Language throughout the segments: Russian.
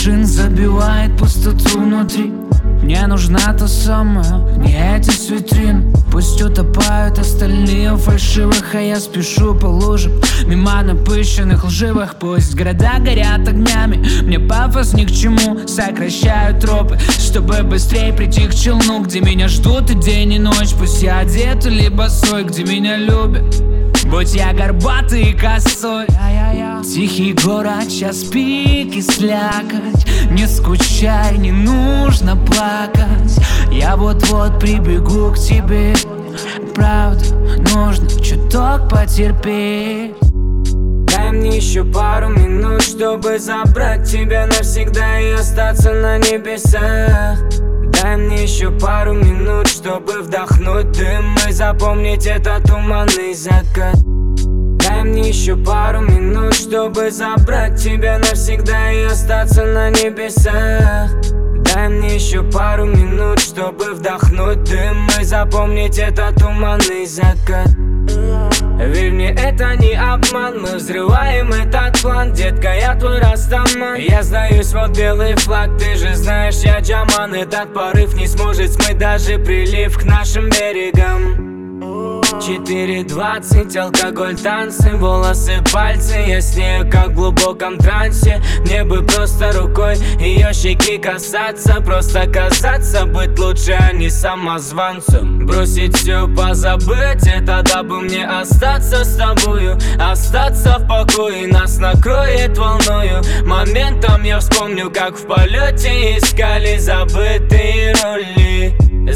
машин забивает пустоту внутри. Мне нужна та самая, не эти с витрин. Пусть утопают остальные в фальшивых, а я спешу по лужам мимо напыщенных лживых. Пусть города горят огнями, мне пафос ни к чему. Сокращаю тропы, чтобы быстрее прийти к челну, где меня ждут и день и ночь. Пусть я одет или босой, где меня любят, будь я горбатый и косой. Тихий город, час пик и слякоть. Не скучай, не нужно плакать. Я вот-вот прибегу к тебе. Правда, нужно чуток потерпеть. Дай мне еще пару минут, чтобы забрать тебя навсегда и остаться на небесах. Дай мне еще пару минут, чтобы вдохнуть дым и запомнить этот туманный закат. Дай мне еще пару минут, чтобы забрать тебя навсегда и остаться на небесах. Дай мне еще пару минут, чтобы вдохнуть дым и запомнить этот туманный закат. Верь мне, это не обман, мы взрываем этот план. Детка, я твой растаман. Я сдаюсь, вот белый флаг, ты же знаешь, я джаман. Этот порыв не сможет смыть даже прилив к нашим берегам. 4:20, алкоголь, танцы, волосы, пальцы. Я с нею как в глубоком трансе. Мне бы просто рукой ее щеки касаться. Просто касаться, быть лучше, а не самозванцем. Бросить все, позабыть, это дабы мне остаться с тобою. Остаться в покое, нас накроет волною. Моментом я вспомню, как в полете искали забытые роли.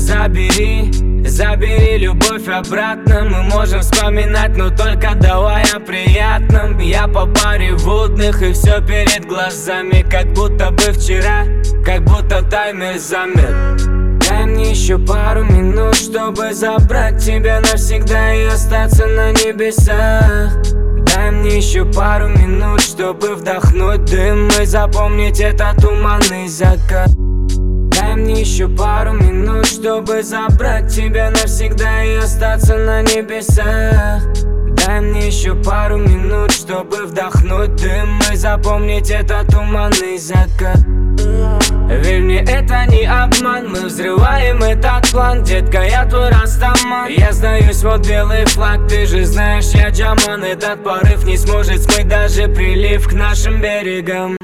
Забери любовь обратно. Мы можем вспоминать, но только давай о приятном. Я по паре водных и все перед глазами, как будто бы вчера, как будто таймер замер. Дай мне еще пару минут, чтобы забрать тебя навсегда и остаться на небесах. Дай мне еще пару минут, чтобы вдохнуть дым и запомнить этот туманный закат. Дай мне еще пару минут, чтобы забрать тебя навсегда и остаться на небесах. Дай мне еще пару минут, чтобы вдохнуть дым и запомнить этот туманный закат. Верь мне, это не обман, мы взрываем этот план. Детка, я твой растаман. Я сдаюсь, вот белый флаг, ты же знаешь, я джаман. Этот порыв не сможет смыть даже прилив к нашим берегам.